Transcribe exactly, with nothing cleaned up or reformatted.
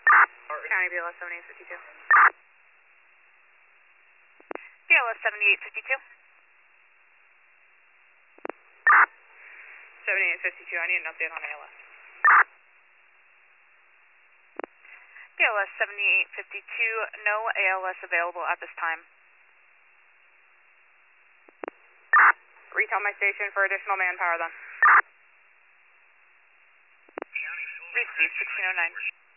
County B L S seventy-eight fifty-two. B L S seventy-eight fifty-two. seventy-eight fifty-two, I need an update on A L S. B L S seventy-eight fifty-two, no A L S available at this time. Retell my station for additional manpower then. Receive sixteen oh nine.